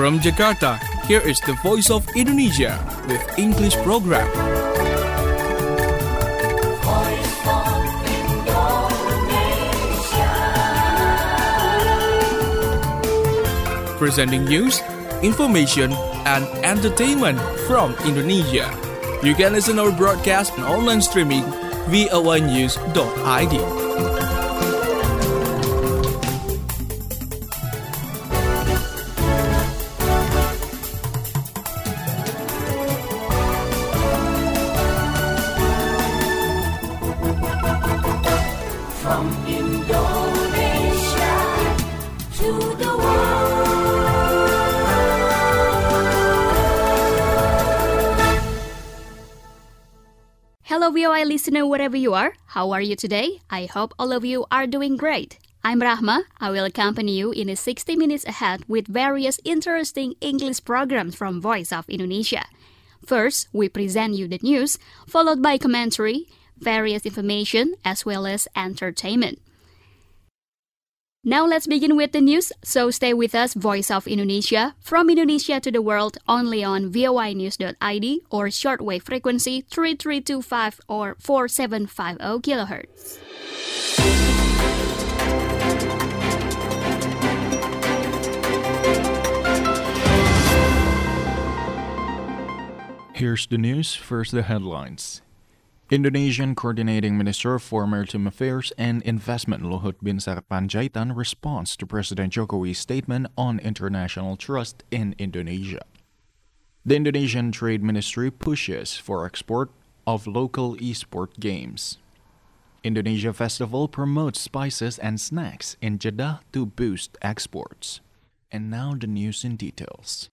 From Jakarta, here is the Voice of Indonesia with English program. Voice of Indonesia. Presenting news, information, and entertainment from Indonesia. You can listen our broadcast and online streaming voanews.id. From Indonesia to the world. Hello VOA listener wherever you are. How are you today? I hope all of you are doing great. I'm Rahma. I will accompany you in a 60 minutes ahead with various interesting English programs from Voice of Indonesia. First, we present you the news, followed by commentary, various information, as well as entertainment. Now let's begin with the news, so stay with us, Voice of Indonesia, from Indonesia to the world, only on voanews.id or shortwave frequency 3325 or 4750 kHz. Here's the news, first the headlines. Indonesian Coordinating Minister for Maritime Affairs and Investment Luhut Binsar Panjaitan responds to President Jokowi's statement on international trust in Indonesia. The Indonesian Trade Ministry pushes for export of local esport games. Indonesia Festival promotes spices and snacks in Jeddah to boost exports. And now the news in details.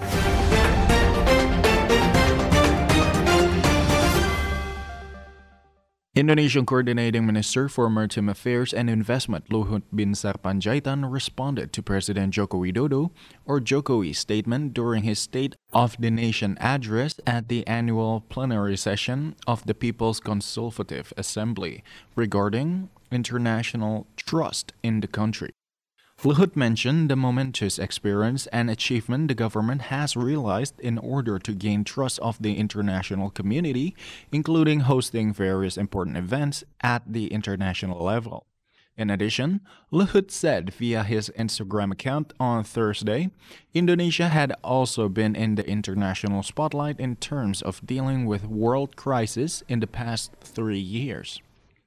Indonesian Coordinating Minister for Maritime Affairs and Investment Luhut Binsar Panjaitan responded to President Joko Widodo or Jokowi's statement during his State of the Nation address at the annual plenary session of the People's Consultative Assembly regarding international trust in the country. Luhut mentioned the momentous experience and achievement the government has realized in order to gain trust of the international community, including hosting various important events at the international level. In addition, Luhut said via his Instagram account on Thursday, Indonesia had also been in the international spotlight in terms of dealing with world crises in the past 3 years.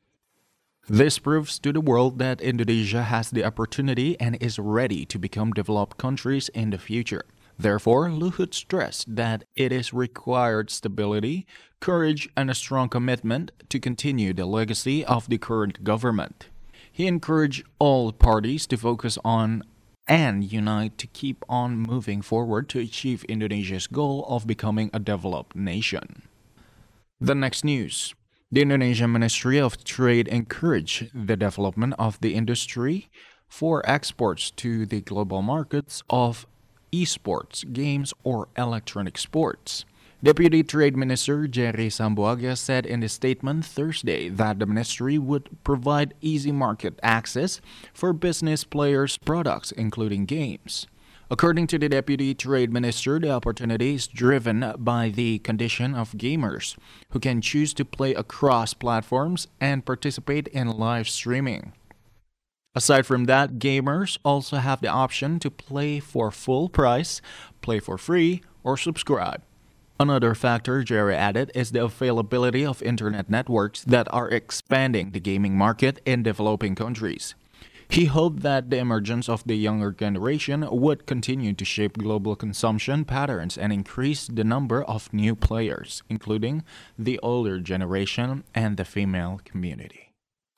This proves to the world that Indonesia has the opportunity and is ready to become developed countries in the future. Therefore, Luhut stressed that it is required stability, courage, and a strong commitment to continue the legacy of the current government. He encouraged all parties to focus on and unite to keep on moving forward to achieve Indonesia's goal of becoming a developed nation. The next news. The Indonesian Ministry of Trade encouraged the development of the industry for exports to the global markets of esports, games, or electronic sports. Deputy Trade Minister Jerry Sambuaga said in a statement Thursday that the ministry would provide easy market access for business players' products, including games. According to the Deputy Trade Minister, the opportunity is driven by the condition of gamers, who can choose to play across platforms and participate in live streaming. Aside from that, gamers also have the option to play for full price, play for free, or subscribe. Another factor, Jerry added, is the availability of internet networks that are expanding the gaming market in developing countries. He hoped that the emergence of the younger generation would continue to shape global consumption patterns and increase the number of new players, including the older generation and the female community.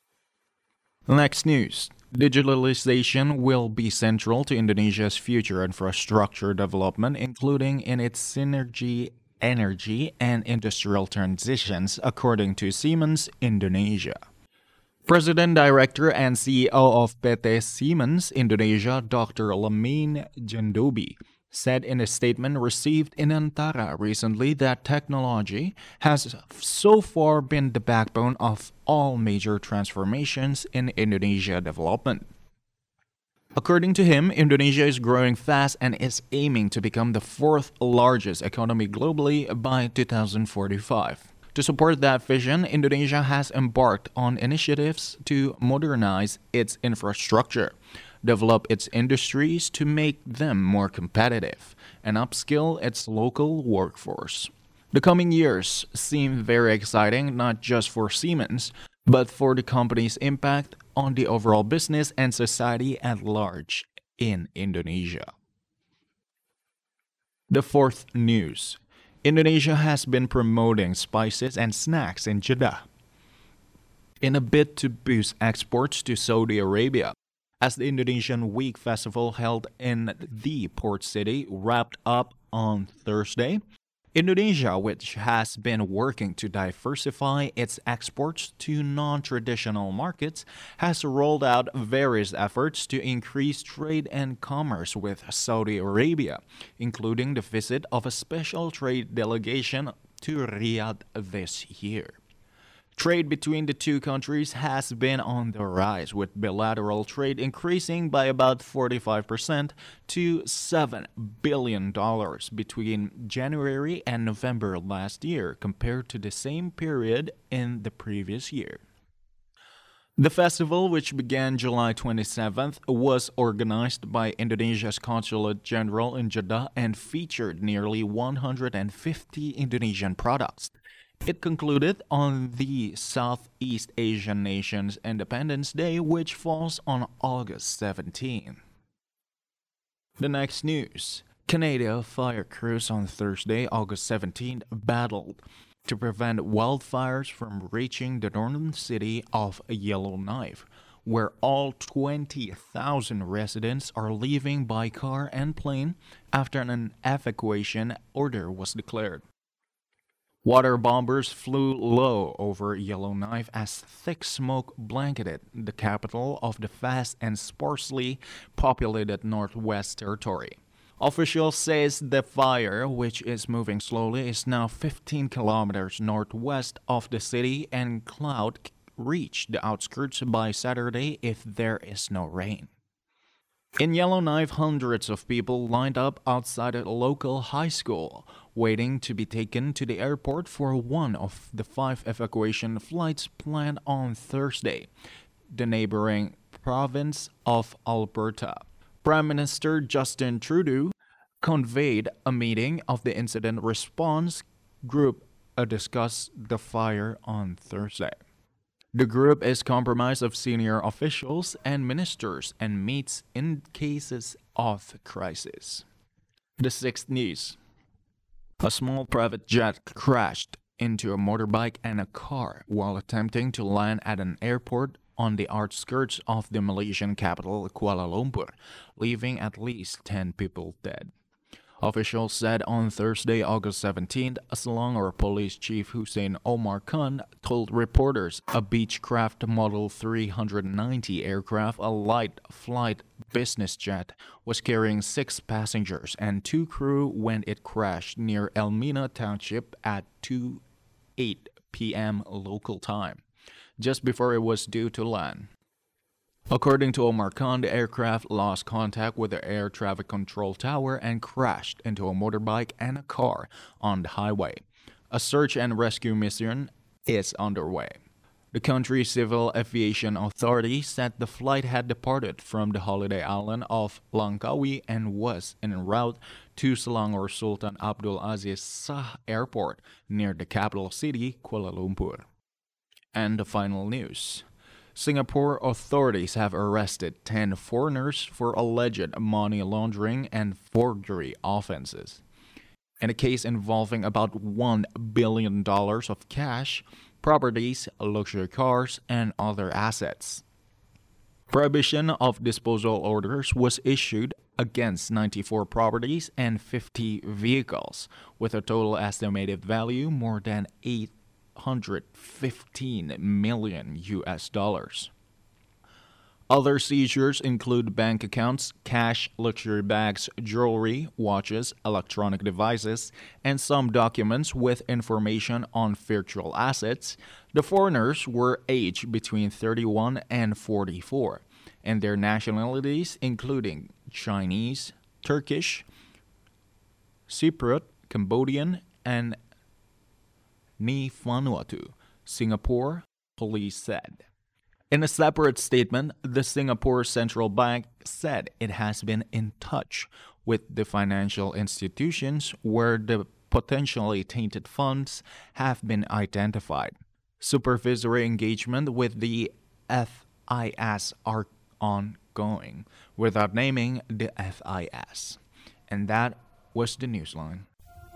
Next news. Digitalization will be central to Indonesia's future infrastructure development, including in its synergy, energy, and industrial transitions, according to Siemens Indonesia. President, Director, and CEO of PT Siemens Indonesia, Dr. Lemine Jandobi, said in a statement received in Antara recently that technology has so far been the backbone of all major transformations in Indonesia development. According to him, Indonesia is growing fast and is aiming to become the fourth largest economy globally by 2045. To support that vision, Indonesia has embarked on initiatives to modernize its infrastructure, develop its industries to make them more competitive, and upskill its local workforce. The coming years seem very exciting not just for Siemens, but for the company's impact on the overall business and society at large in Indonesia. The fourth news. Indonesia has been promoting spices and snacks in Jeddah in a bid to boost exports to Saudi Arabia. As the Indonesian Week Festival held in the port city wrapped up on Thursday, Indonesia, which has been working to diversify its exports to non-traditional markets, has rolled out various efforts to increase trade and commerce with Saudi Arabia, including the visit of a special trade delegation to Riyadh this year. Trade between the two countries has been on the rise, with bilateral trade increasing by about 45% to $7 billion between January and November last year compared to the same period in the previous year. The festival, which began July 27th, was organized by Indonesia's Consulate General in Jeddah and featured nearly 150 Indonesian products. It concluded on the Southeast Asian nation's Independence Day, which falls on August 17. The next news. Canada fire crews on Thursday, August 17, battled to prevent wildfires from reaching the northern city of Yellowknife, where all 20,000 residents are leaving by car and plane after an evacuation order was declared. Water bombers flew low over Yellowknife as thick smoke blanketed the capital of the vast and sparsely populated Northwest Territory. Officials say the fire, which is moving slowly, is now 15 kilometers northwest of the city and cloud reach the outskirts by Saturday if there is no rain. In Yellowknife, hundreds of people lined up outside a local high school, waiting to be taken to the airport for one of the 5 evacuation flights planned on Thursday, the neighboring province of Alberta. Prime Minister Justin Trudeau convened a meeting of the incident response group to discuss the fire on Thursday. The group is comprised of senior officials and ministers and meets in cases of crisis. The sixth news. A small private jet crashed into a motorbike and a car while attempting to land at an airport on the outskirts of the Malaysian capital, Kuala Lumpur, leaving at least 10 people dead. Officials said on Thursday, August 17th, Selangor Police Chief Hussein Omar Khan told reporters a Beechcraft Model 390 aircraft, a light flight business jet, was carrying 6 passengers and 2 crew when it crashed near Elmina Township at 2:08 p.m. local time, just before it was due to land. According to Omar Khan, the aircraft lost contact with the air traffic control tower and crashed into a motorbike and a car on the highway. A search and rescue mission is underway. The country's civil aviation authority said the flight had departed from the holiday island of Langkawi and was en route to Selangor Sultan Abdul Aziz Shah Airport near the capital city, Kuala Lumpur. And the final news. Singapore authorities have arrested 10 foreigners for alleged money laundering and forgery offenses. In a case involving about $1 billion of cash, properties, luxury cars, and other assets. Prohibition of disposal orders was issued against 94 properties and 50 vehicles, with a total estimated value more than $815 million US. Other seizures include bank accounts, cash, luxury bags, jewelry, watches, electronic devices, and some documents with information on virtual assets. The foreigners were aged between 31 and 44, and their nationalities including Chinese, Turkish, Cypriot, Cambodian, and Ni Vanuatu, Singapore, police said. In a separate statement, the Singapore Central Bank said it has been in touch with the financial institutions where the potentially tainted funds have been identified. Supervisory engagement with the FIS are ongoing, without naming the FIS. And that was the newsline.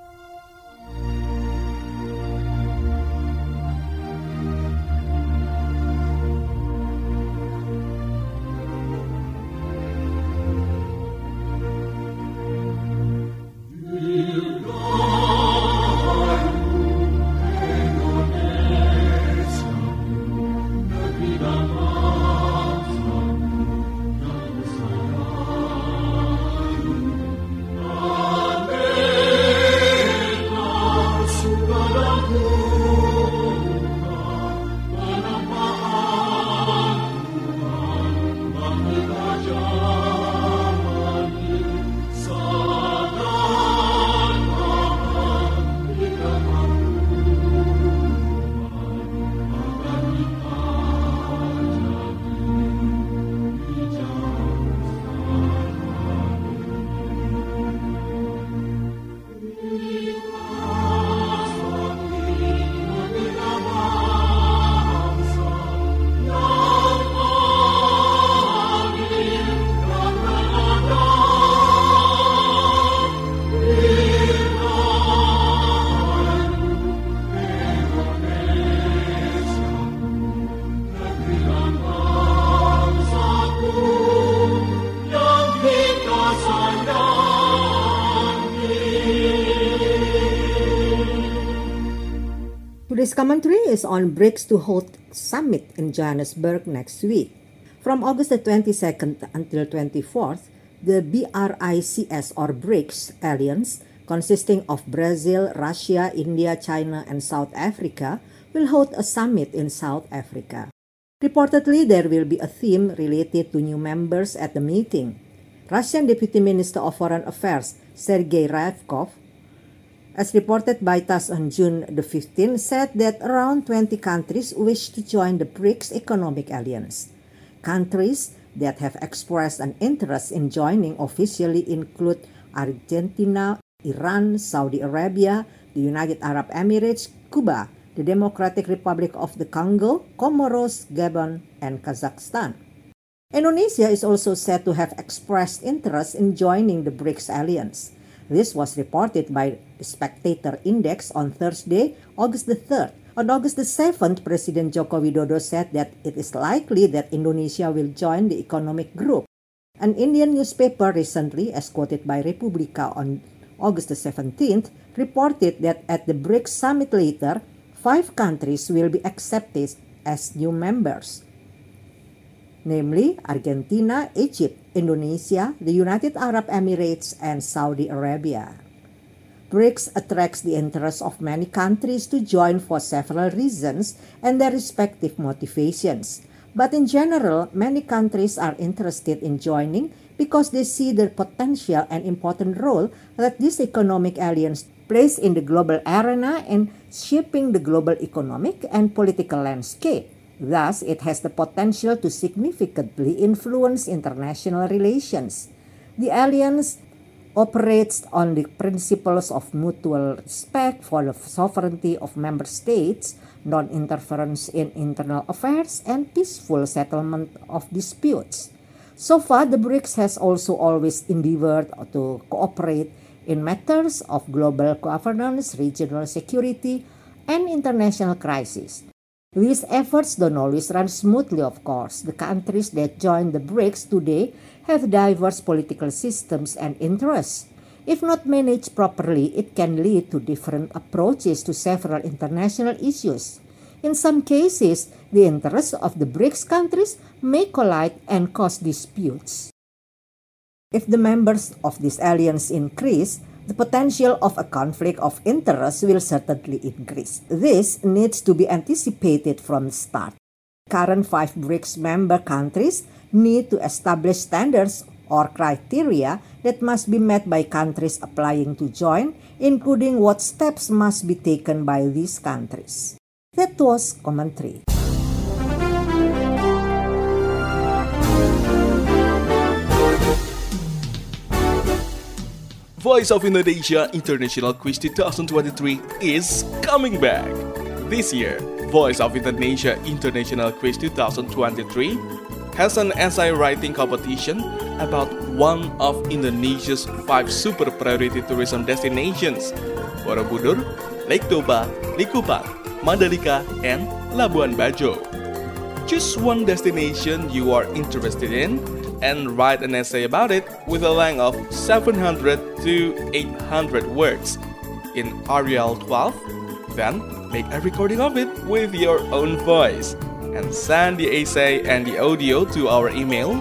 Today's commentary is on BRICS to hold summit in Johannesburg next week. From August the 22nd until 24th, the BRICS or BRICS alliance, consisting of Brazil, Russia, India, China, and South Africa, will hold a summit in South Africa. Reportedly, there will be a theme related to new members at the meeting. Russian Deputy Minister of Foreign Affairs Sergei Ryabkov, as reported by TASS on June the 15th, said that around 20 countries wish to join the BRICS Economic Alliance. Countries that have expressed an interest in joining officially include Argentina, Iran, Saudi Arabia, the United Arab Emirates, Cuba, the Democratic Republic of the Congo, Comoros, Gabon, and Kazakhstan. Indonesia is also said to have expressed interest in joining the BRICS Alliance. This was reported by the Spectator Index on Thursday, August the 3rd. On August the 7th, President Joko Widodo said that it is likely that Indonesia will join the economic group. An Indian newspaper recently, as quoted by Republika on August the 17th, reported that at the BRICS summit later, 5 countries will be accepted as new members, namely Argentina, Egypt, Indonesia, the United Arab Emirates, and Saudi Arabia. BRICS attracts the interest of many countries to join for several reasons and their respective motivations. But in general, many countries are interested in joining because they see the potential and important role that this economic alliance plays in the global arena in shaping the global economic and political landscape. Thus, it has the potential to significantly influence international relations. The alliance operates on the principles of mutual respect for the sovereignty of member states, non-interference in internal affairs, and peaceful settlement of disputes. So far, the BRICS has also always endeavored to cooperate in matters of global governance, regional security, and international crises. These efforts don't always run smoothly, of course. The countries that join the BRICS today have diverse political systems and interests. If not managed properly, it can lead to different approaches to several international issues. In some cases, the interests of the BRICS countries may collide and cause disputes. If the members of this alliance increase, the potential of a conflict of interest will certainly increase. This needs to be anticipated from the start. Current 5 BRICS member countries need to establish standards or criteria that must be met by countries applying to join, including what steps must be taken by these countries. That was commentary. Voice of Indonesia International Quiz 2023 is coming back. This year, Voice of Indonesia International Quiz 2023 has an essay writing competition about one of Indonesia's 5 super priority tourism destinations: Borobudur, Lake Toba, Likupang, Mandalika, and Labuan Bajo. Choose one destination you are interested in and write an essay about it with a length of 700 to 800 words in Arial 12. Then, make a recording of it with your own voice and send the essay and the audio to our email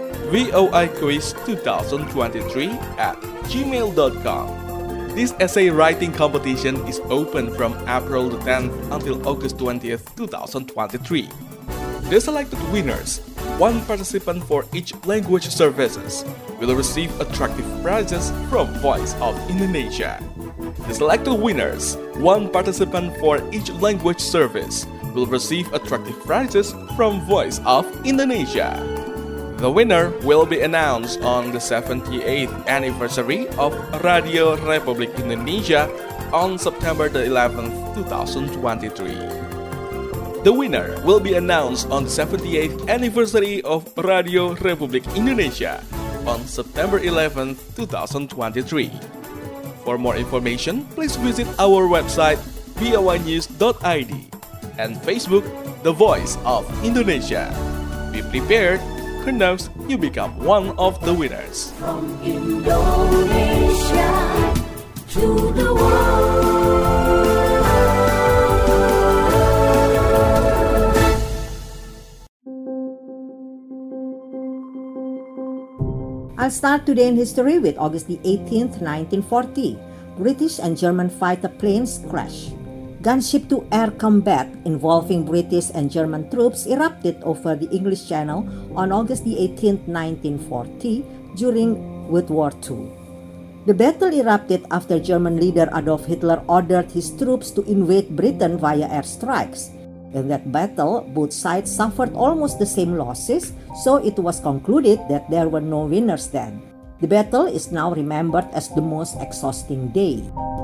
voiquiz2023@gmail.com. This essay writing competition is open from April the 10th until August 20th, 2023. The selected winners, one participant for each language services, will receive attractive prizes from Voice of Indonesia. The selected winners, one participant for each language service, will receive attractive prizes from Voice of Indonesia. The winner will be announced on the 78th anniversary of Radio Republik Indonesia on September the 11th, 2023. The winner will be announced on the 78th anniversary of Radio Republik Indonesia on September 11th, 2023. For more information, please visit our website voinews.id and Facebook The Voice of Indonesia. Be prepared, who knows you become one of the winners. From Indonesia to the world. I'll start today in history with August the 18th, 1940. British and German fighter planes crash. Gunship-to-air combat involving British and German troops erupted over the English Channel on August the 18th, 1940 during World War II. The battle erupted after German leader Adolf Hitler ordered his troops to invade Britain via airstrikes. In that battle, both sides suffered almost the same losses, so it was concluded that there were no winners then. The battle is now remembered as the most exhausting day.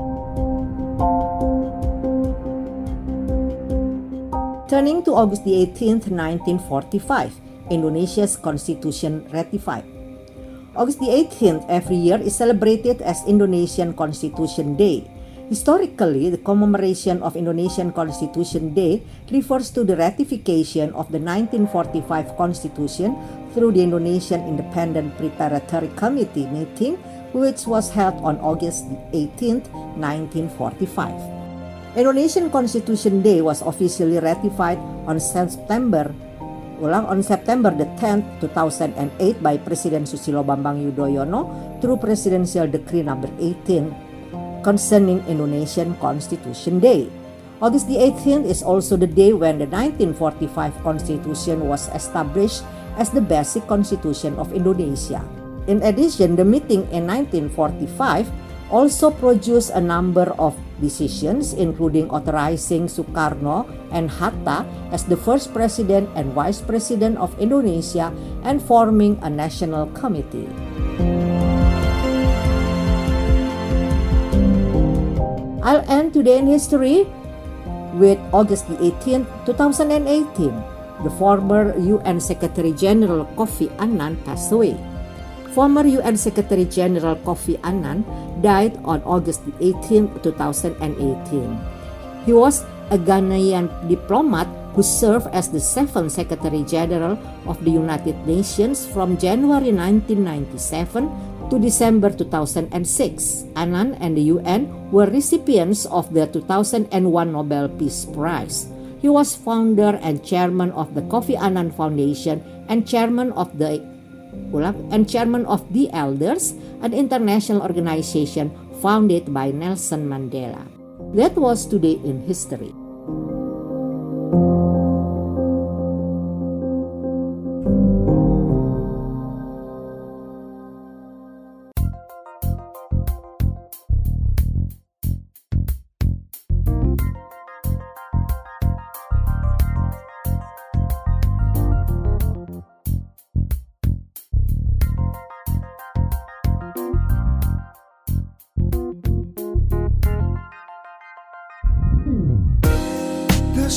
Turning to August the 18th, 1945, Indonesia's constitution ratified. August the 18th every year is celebrated as Indonesian Constitution Day. Historically, the commemoration of Indonesian Constitution Day refers to the ratification of the 1945 Constitution through the Indonesian Independent Preparatory Committee meeting, which was held on August 18, 1945. Indonesian Constitution Day was officially ratified on September the 10th, 2008 by President Susilo Bambang Yudhoyono through Presidential Decree number 18 concerning Indonesian Constitution Day. August the 18th is also the day when the 1945 Constitution was established as the basic constitution of Indonesia. In addition, the meeting in 1945 also produced a number of decisions, including authorizing Sukarno and Hatta as the first president and vice president of Indonesia and forming a national committee. I'll end today in history with August the 18th, 2018. The former UN Secretary General Kofi Annan passed away. Former UN Secretary General Kofi Annan died on August the 18th, 2018. He was a Ghanaian diplomat who served as the 7th Secretary General of the United Nations from January 1997 to December 2006. Annan and the UN were recipients of the 2001 Nobel Peace Prize. He was founder and chairman of the Kofi Annan Foundation and chairman of the Elders, an international organization founded by Nelson Mandela. That was today in history.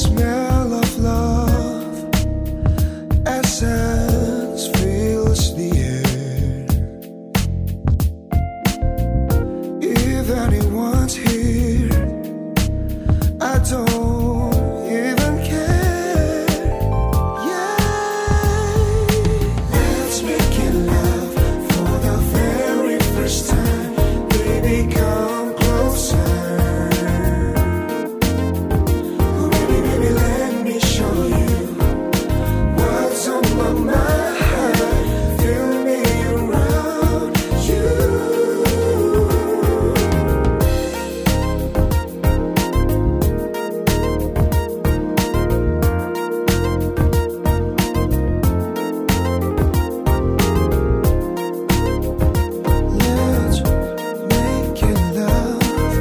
smell of love, essence fills the air. If anyone's here, I don't even care. Yeah, let's make it love for the very first time. Baby, come closer. Oh, baby, baby, let me show you what's on my mind. Feel me around you. Let's make it love.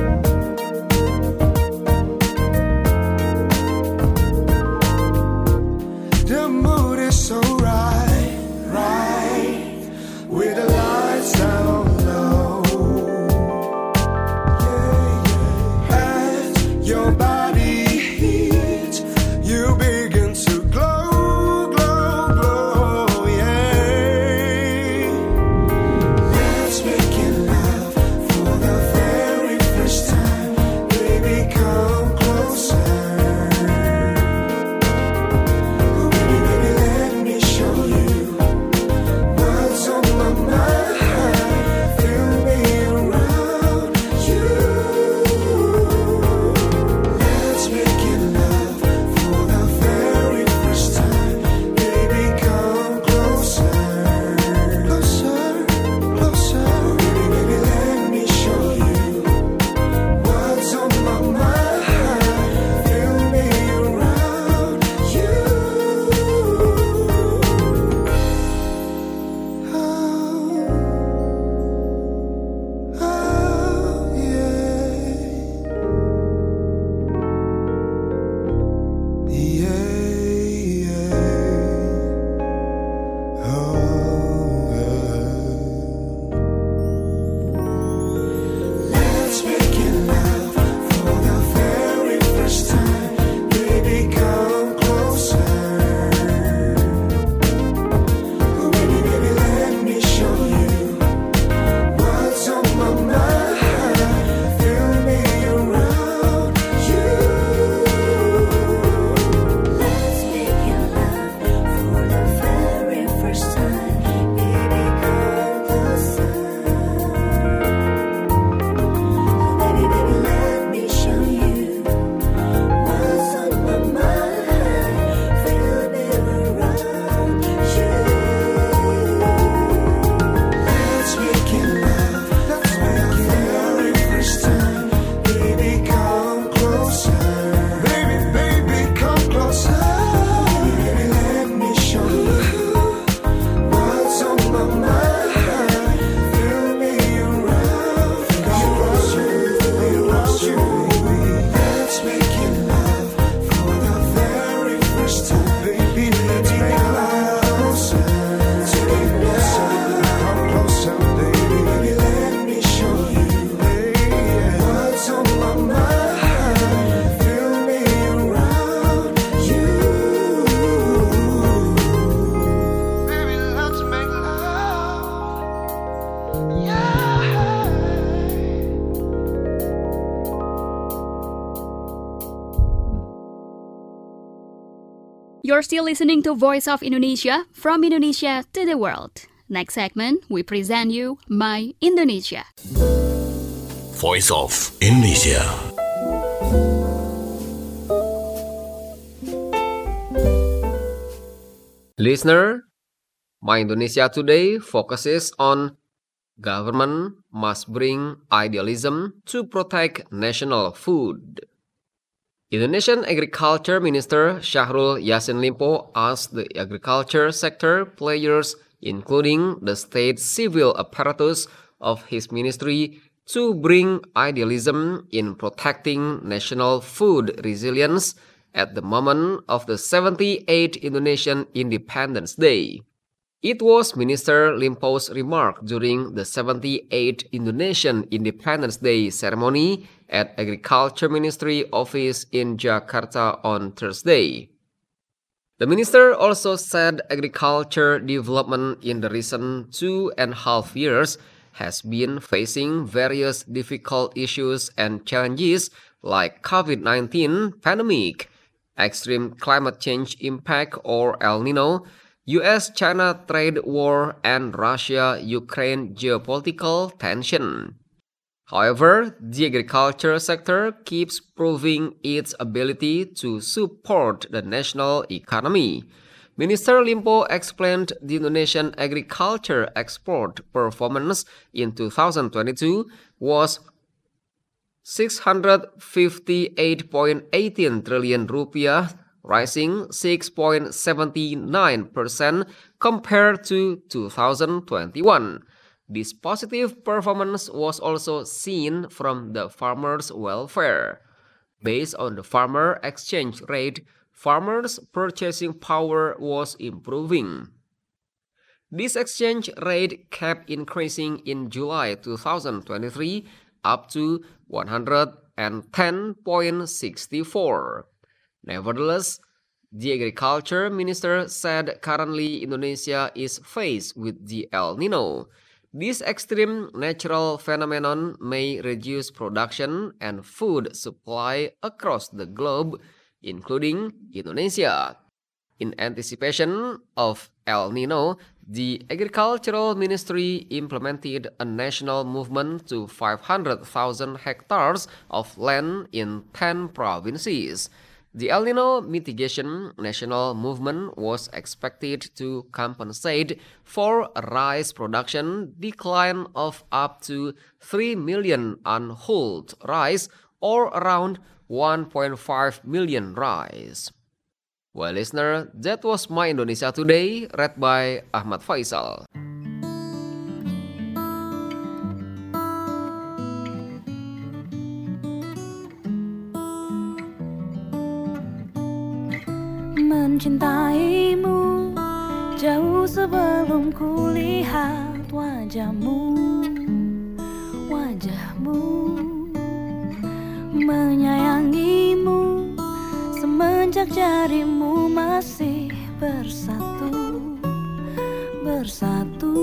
The mood is so right, right, with the lights down low. Yeah, yeah. As your body heats, you begin to glow, glow, glow. Yeah. Let's make it love for the very first time. Baby, come closer. Oh, baby, baby, let me show you what's on my mind. Feel me around you. Let's make it love for the very first time. Baby, come closer. Closer, closer. Oh, baby, baby, let me show you what's on my mind. Feel me around you. Oh, yeah. Yeah, yeah. Oh, let's make it love for the very first time. Baby, come closer. Oh, baby, baby, let me show you what's on my mind. Feel me around you. Let's make it love for the very first time. Baby, come closer. Baby, baby, let me show you what's on my mind. Feel me around you. Let's make it love for the very first time. Baby, come closer. Baby, baby, come closer. Baby, baby, let me show you what's on my mind. Feel me around you. Let's make it love for the very first time. Baby, let's make it closer. Take it closer. Come closer, baby. Baby, let me show you what's on my mind. Feel me around you. Baby, let's make love. Yeah. You're still listening to Voice of Indonesia, from Indonesia to the world. Next segment, we present you My Indonesia. Voice of Indonesia. Listener, My Indonesia today focuses on government must bring idealism to protect national food. Indonesian Agriculture Minister Syahrul Yassin Limpo asked the agriculture sector players, including the state civil apparatus of his ministry, to bring idealism in protecting national food resilience at the moment of the 78th Indonesian Independence Day. It was Minister Limpo's remark during the 78th Indonesian Independence Day ceremony at Agriculture Ministry office in Jakarta on Thursday. The minister also said agriculture development in the recent 2.5 years has been facing various difficult issues and challenges like COVID-19 pandemic, extreme climate change impact or El Nino, US-China trade war, and Russia-Ukraine geopolitical tension. However, the agriculture sector keeps proving its ability to support the national economy. Minister Limpo explained the Indonesian agriculture export performance in 2022 was 658.18 trillion rupiah, rising 6.79% compared to 2021. This positive performance was also seen from the farmers' welfare. Based on the farmer exchange rate, farmers' purchasing power was improving. This exchange rate kept increasing in July 2023 up to 110.64. Nevertheless, the agriculture minister said currently Indonesia is faced with the El Nino. This extreme natural phenomenon may reduce production and food supply across the globe, including Indonesia. In anticipation of El Nino, the Agricultural Ministry implemented a national movement to 500,000 hectares of land in 10 provinces. The El Nino Mitigation National Movement was expected to compensate for a rice production decline of up to 3 million unhulled rice or around 1.5 million rice. Well, listener, that was My Indonesia Today, read by Ahmad Faisal. Mencintaimu jauh sebelum kulihat wajahmu, menyayangimu semenjak jarimu masih bersatu,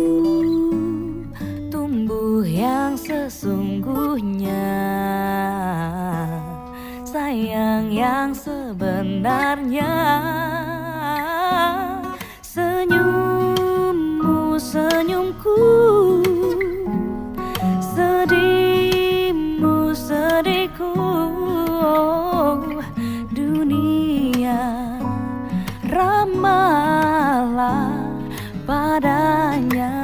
tumbuh yang sesungguhnya, sayang yang sebenarnya. Senyummu senyumku, sedihmu sedihku, dunia ramahlah padanya,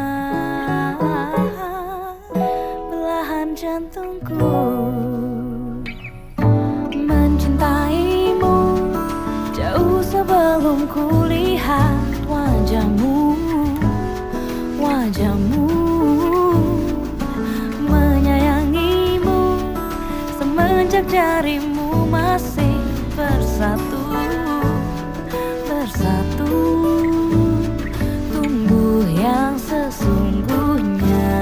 belahan jantungku. Mencintaimu jauh sebelum kulihat wajahmu, menyayangimu semenjak jarimu masih bersatu, tumbuh yang sesungguhnya,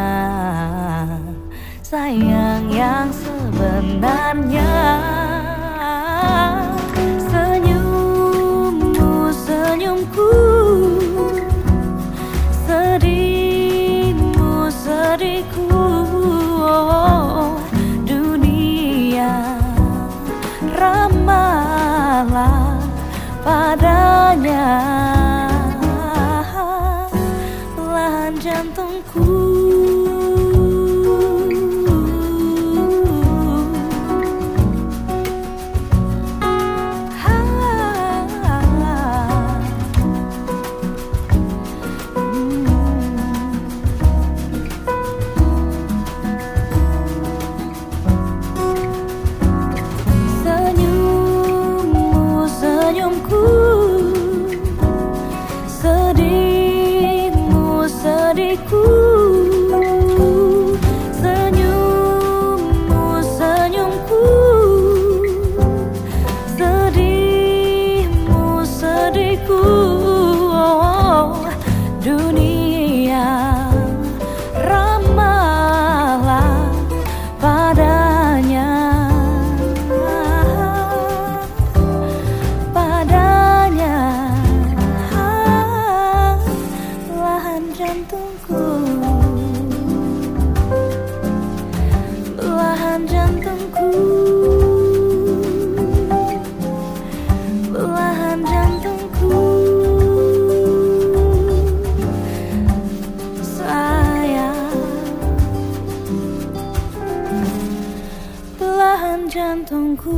sayang yang sebenarnya. Senyummu senyumku, sedihmu sedihku, dunia ramahlah padanya, belahan jantungku. Dunia ramahlah padanya, jantungku.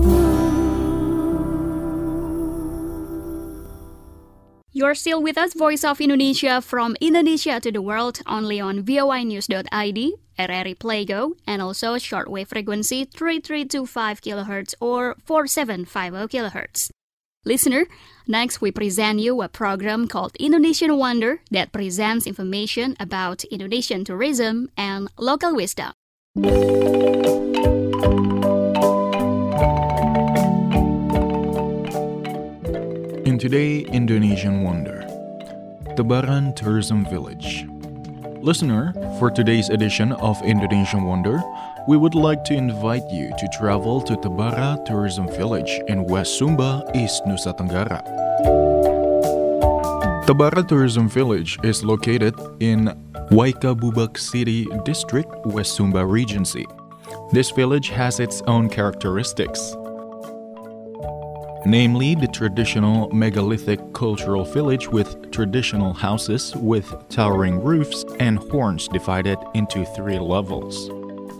You're still with us, Voice of Indonesia, from Indonesia to the world, only on voinews.id, RRI Playgo, and also shortwave frequency 3325 kHz or 4750 kHz. Listener, next we present you a program called Indonesian Wonder that presents information about Indonesian tourism and local wisdom. In Today Indonesian Wonder, Tebaran Tourism Village. Listener, for today's edition of Indonesian Wonder, we would like to invite you to travel to Tebara Tourism Village in West Sumba, East Nusa Tenggara. Tebara Tourism Village is located in Waikabubak City District, West Sumba Regency. This village has its own characteristics, namely the traditional megalithic cultural village with traditional houses with towering roofs and horns divided into 3 levels.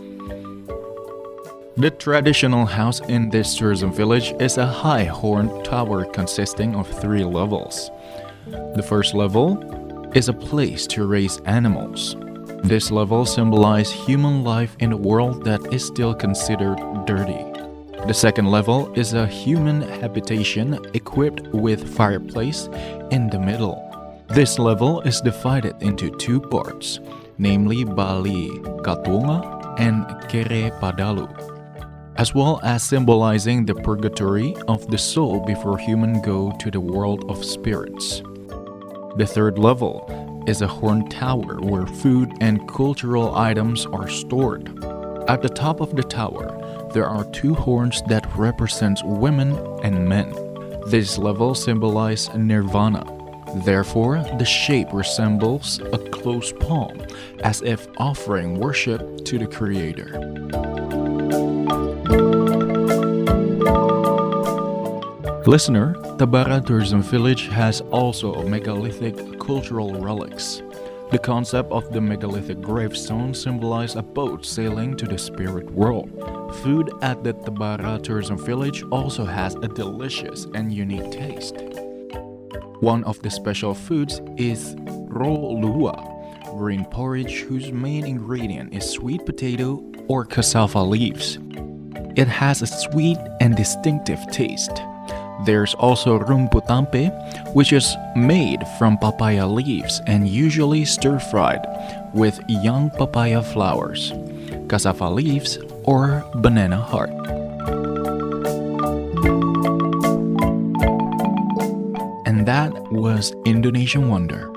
The traditional house in this tourism village is a high horned tower consisting of 3 levels. The first level is a place to raise animals. This level symbolizes human life in a world that is still considered dirty. The second level is a human habitation equipped with fireplace in the middle. This level is divided into 2 parts, namely Bali Katwonga and Kere Padalu, as well as symbolizing the purgatory of the soul before humans go to the world of spirits. The third level is a horn tower where food and cultural items are stored. At the top of the tower, there are 2 horns that represent women and men. This level symbolizes nirvana. Therefore, the shape resembles a closed palm, as if offering worship to the Creator. Listener, Tebara Tourism Village has also megalithic cultural relics. The concept of the megalithic gravestone symbolizes a boat sailing to the spirit world. Food at the Tebara Tourism Village also has a delicious and unique taste. One of the special foods is ro lua, green porridge whose main ingredient is sweet potato or cassava leaves. It has a sweet and distinctive taste. There's also rumput tampe, which is made from papaya leaves and usually stir-fried with young papaya flowers, cassava leaves, or banana heart. And that was Indonesian Wonder.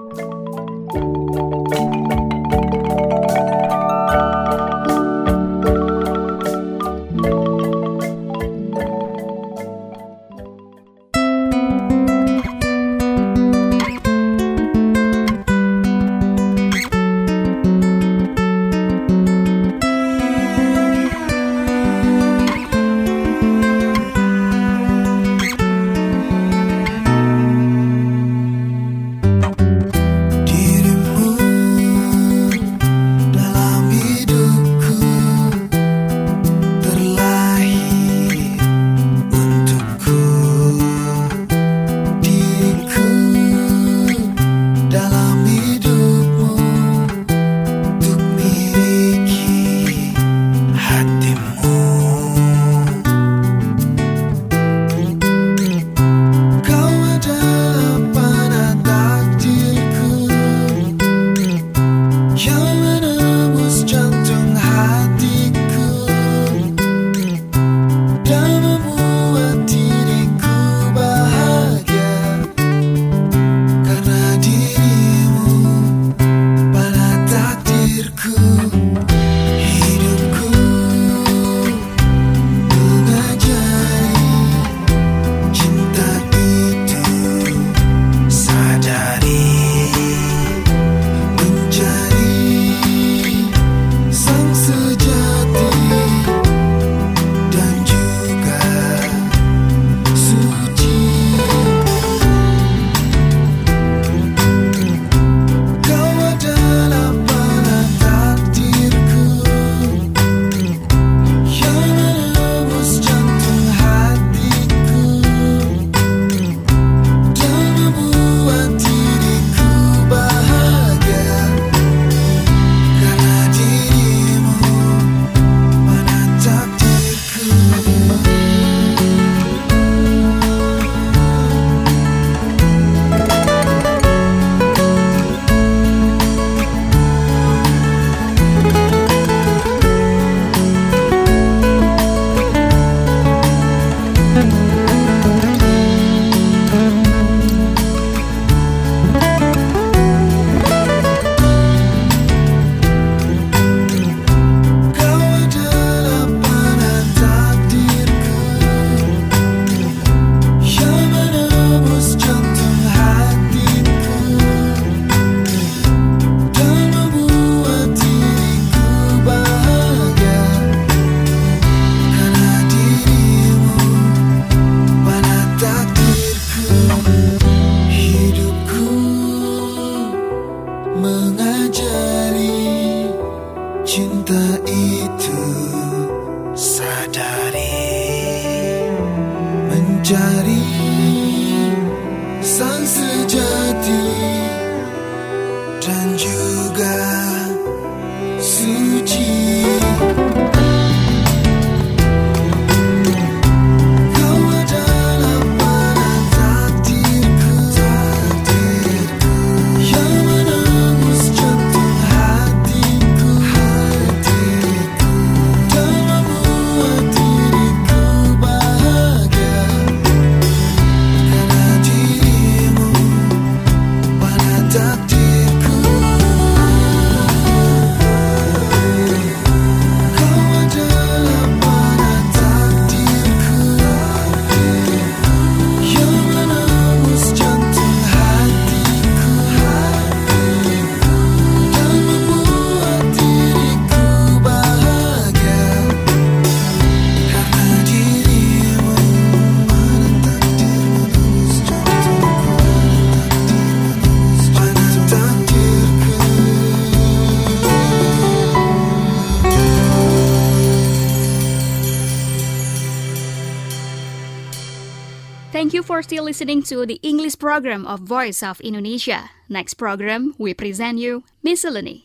Thank you for still listening to the English program of Voice of Indonesia. Next program, we present you Miscellany.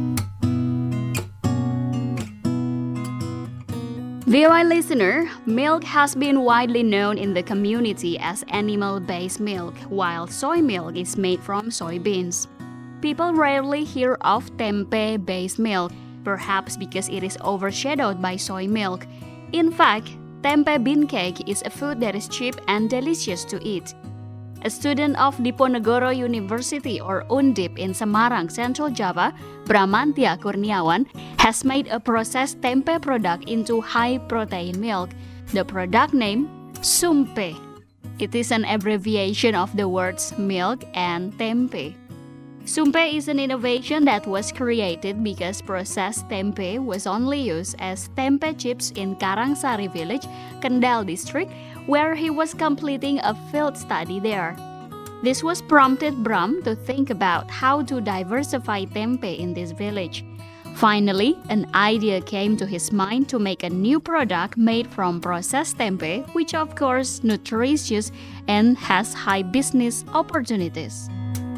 VOA listener, milk has been widely known in the community as animal-based milk, while soy milk is made from soybeans. People rarely hear of tempe-based milk, perhaps because it is overshadowed by soy milk. In fact, tempe bean cake is a food that is cheap and delicious to eat. A student of Diponegoro University or Undip in Semarang, Central Java, Bramantia Kurniawan, has made a processed tempe product into high-protein milk. The product name, Sumpe. It is an abbreviation of the words milk and tempe. Sumpe is an innovation that was created because processed tempe was only used as tempe chips in Karangsari village, Kendal district, where he was completing a field study there. This was prompted Bram to think about how to diversify tempe in this village. Finally, an idea came to his mind to make a new product made from processed tempe, which of course nutritious and has high business opportunities.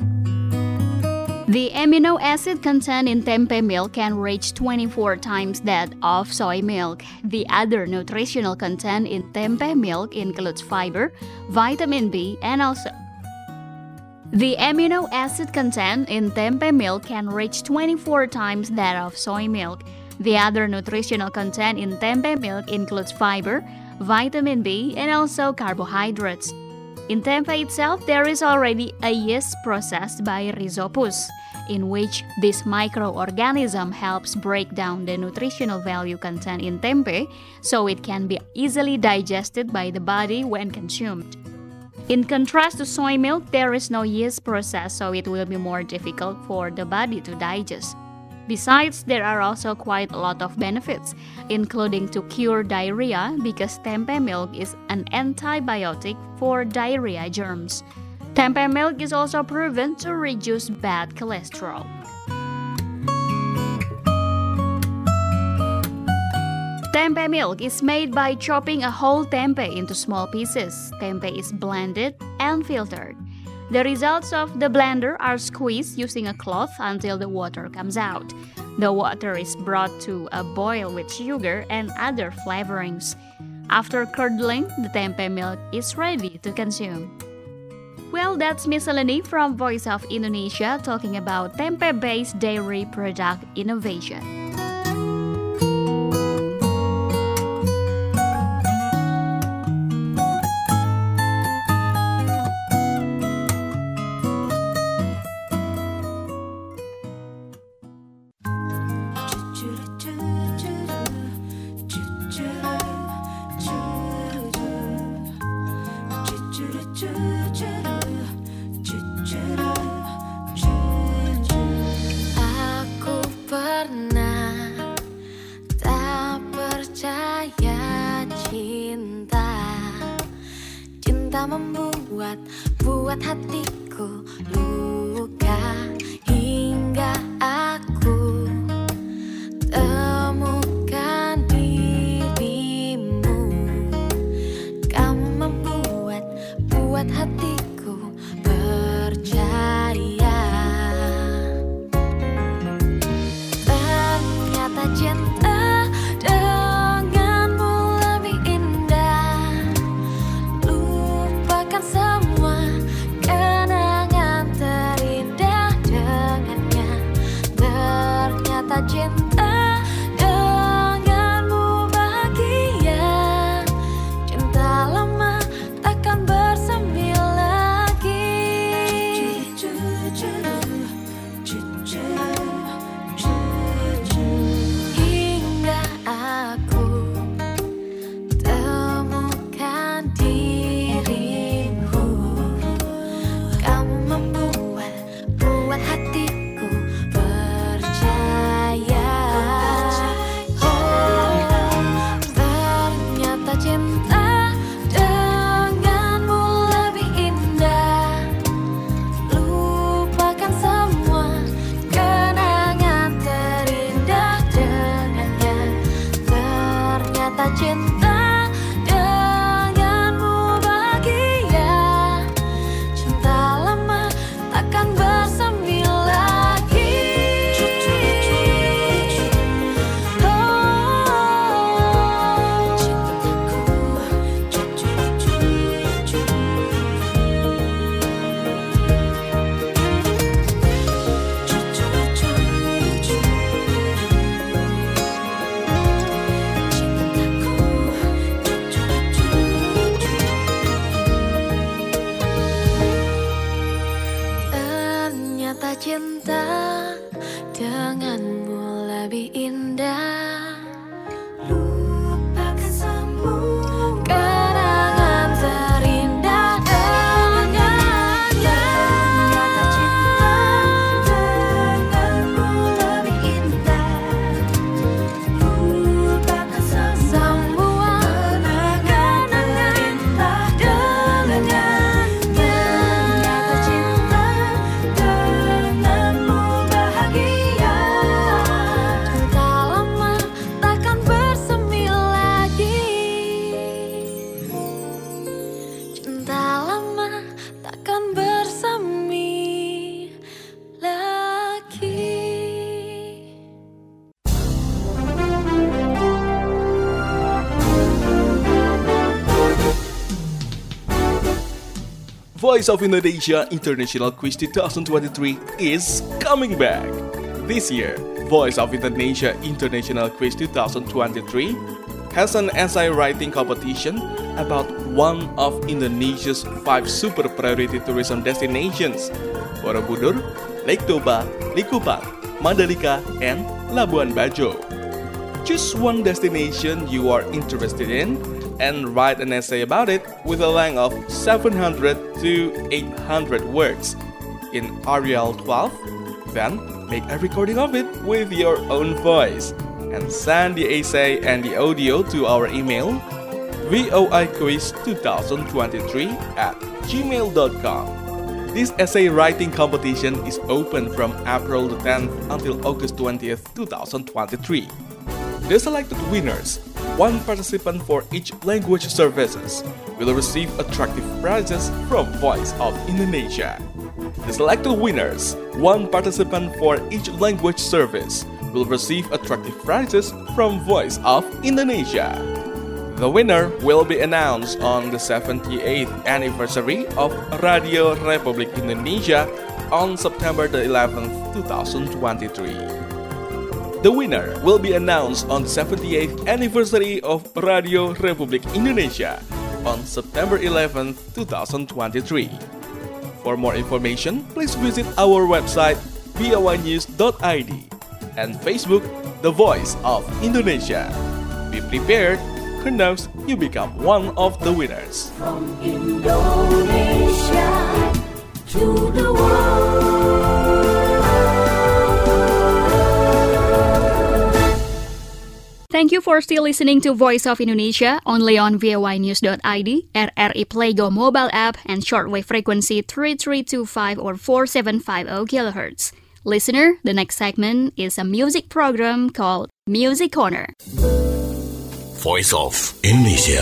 The amino acid content in tempe milk can reach 24 times that of soy milk. The other nutritional content in tempe milk includes fiber, vitamin B, and also the amino acid content in tempe milk can reach 24 times that of soy milk. The other nutritional content in tempe milk includes fiber, vitamin B, and also carbohydrates. In tempe itself, there is already a yeast processed by Rhizopus, in which this microorganism helps break down the nutritional value content in tempe so it can be easily digested by the body when consumed. In contrast to soy milk, there is no yeast process, so it will be more difficult for the body to digest. Besides, there are also quite a lot of benefits, including to cure diarrhea because tempe milk is an antibiotic for diarrhea germs. Tempe milk is also proven to reduce bad cholesterol. Tempe milk is made by chopping a whole tempe into small pieces. Tempe is blended and filtered. The results of the blender are squeezed using a cloth until the water comes out. The water is brought to a boil with sugar and other flavorings. After curdling, the tempe milk is ready to consume. Well, that's Miscellany from Voice of Indonesia talking about tempe-based dairy product innovation. Buat hatiku luka hingga aku temukan dirimu. Kamu membuat hatiku percaya. Ternyata cinta denganmu lebih indah. Lupakan semua kenangan terindah dengannya. Ternyata cinta denganmu bahagia. Cinta lama takkan bersemi lagi. cinta denganmu lebih indah. Lupakan semua kenangan terindah dengannya. Ternyata cinta denganmu lebih indah. Lupakan semua kenangan terindah dengannya. Ternyata cinta denganmu bahagia. Cinta lama takkan bersemi lagi. Cinta lama takkan bersemi lagi. Voice of Indonesia International Quiz 2023 is coming back. This year, Voice of Indonesia International Quiz 2023 has an essay writing competition about one of Indonesia's 5 super priority tourism destinations: Borobudur, Lake Toba, Likupang, Mandalika, and Labuan Bajo. Choose one destination you are interested in and write an essay about it with a length of 700 to 800 words in Arial 12. Then make a recording of it with your own voice and send the essay and the audio to our email voiquiz2023@gmail.com. This essay writing competition is open from April the 10th until August 20th, 2023. The selected winners, one participant for each language services, will receive attractive prizes from Voice of Indonesia. The selected winners, one participant for each language service, will receive attractive prizes from Voice of Indonesia. The winner will be announced on the 78th anniversary of Radio Republik Indonesia on September the 11th, 2023. The winner will be announced on the 78th anniversary of Radio Republik Indonesia on September 11th, 2023. For more information, please visit our website voinews.id and Facebook The Voice of Indonesia. Be prepared, who knows, you become one of the winners. From Indonesia to the world. Thank you for still listening to Voice of Indonesia only on voinews.id, RRI Playgo mobile app, and shortwave frequency 3325 or 4750 kHz. Listener, the next segment is a music program called Music Corner. Voice of Indonesia.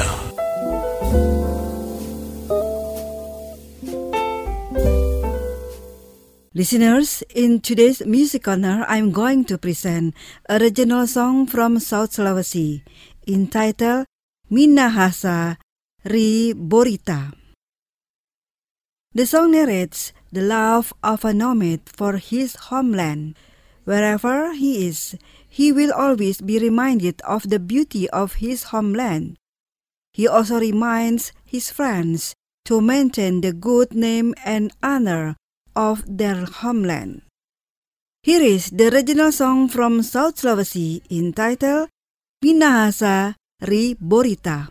Listeners, in today's Music Corner, I'm going to present a regional song from South Sulawesi entitled Minahasa Ri Borita. The song narrates the love of a nomad for his homeland. Wherever he is, he will always be reminded of the beauty of his homeland. He also reminds his friends to maintain the good name and honor of their homeland. Here is the regional song from South Sulawesi entitled Minahasa Ri Borita.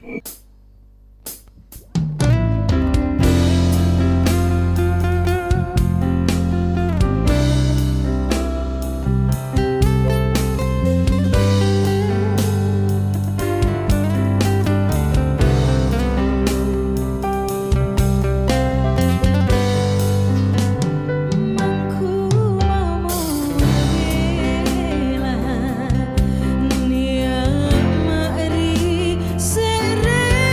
Seré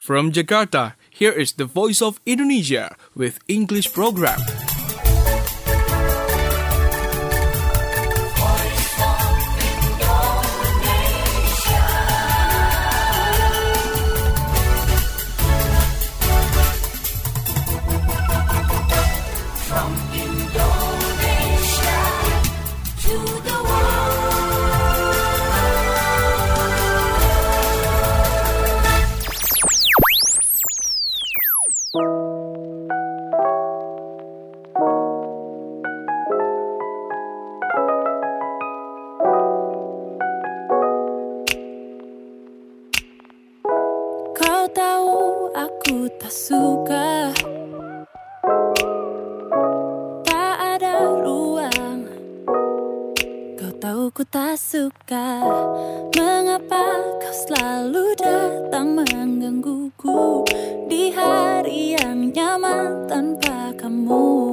From Jakarta, here is the Voice of Indonesia with English program. Kau tahu aku tak suka, tak ada ruang. Kau tahu ku tak suka, mengapa kau selalu datang menggangguku di hari yang nyaman tanpa kamu.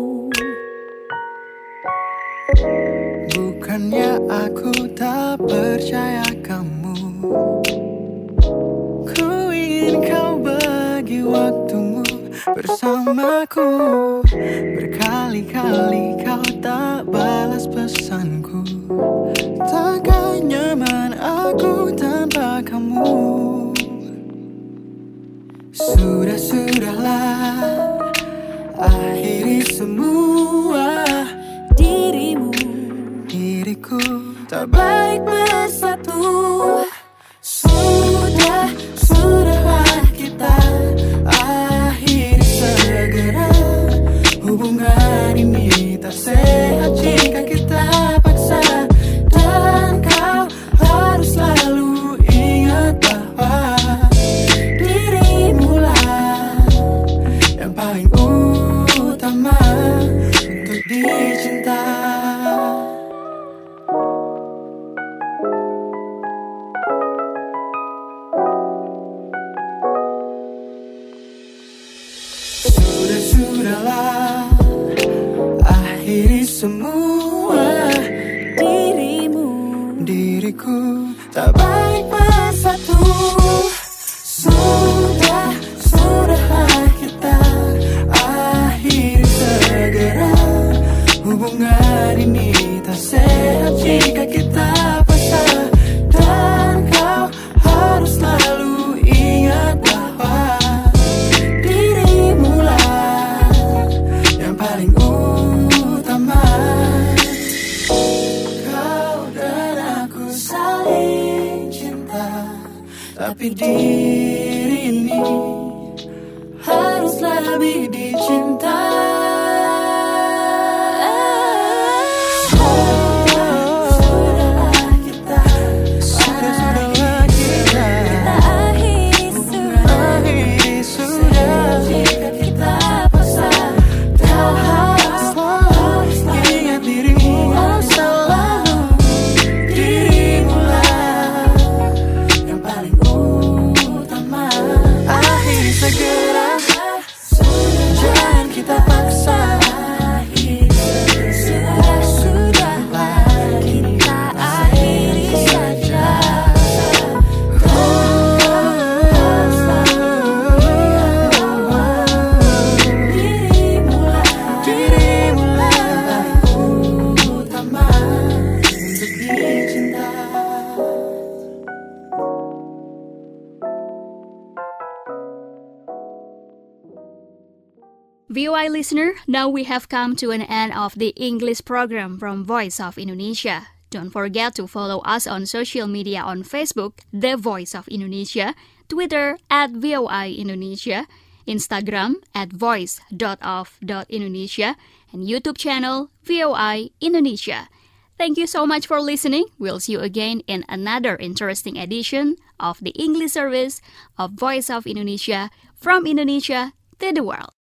Bukannya aku tak percaya kamu, ku ingin kau bagi waktumu bersamaku. Berkali-kali kau tak balas pesanku, takkan nyaman aku tanpa kamu. Sudahlah, akhiri semua. Diriku tak baik bersatu. Sudahlah kita akhiri segera. Hubungan ini tak sehat jika kita paksa. Dan kau harus selalu ingat bahwa dirimulah yang paling utama untuk dicinta. Sudahlah, akhiri semua. Diriku tak baik bersatu. Sudahlah kita akhiri segera. Hubungan ini tak sehat jika kita paksa. Dan kau harus selalu ingat bahwa paling utama. Kau dan aku saling cinta, tapi diri ini harus lebih dicinta. Sudahlah kita akhiri sudah. Jika kita paksa, harus ingat dirimu selalu. Dirimulah yang paling utama. Akhiri segera, jangan kita paksa. Sudahlah kita akhiri saja. VOA listener, now we have come to an end of the English program from Voice of Indonesia. Don't forget to follow us on social media on Facebook, The Voice of Indonesia, Twitter @VOI Indonesia, Instagram @voice.of.indonesia, and YouTube channel VOI Indonesia. Thank you so much for listening. We'll see you again in another interesting edition of the English service of Voice of Indonesia from Indonesia to the world.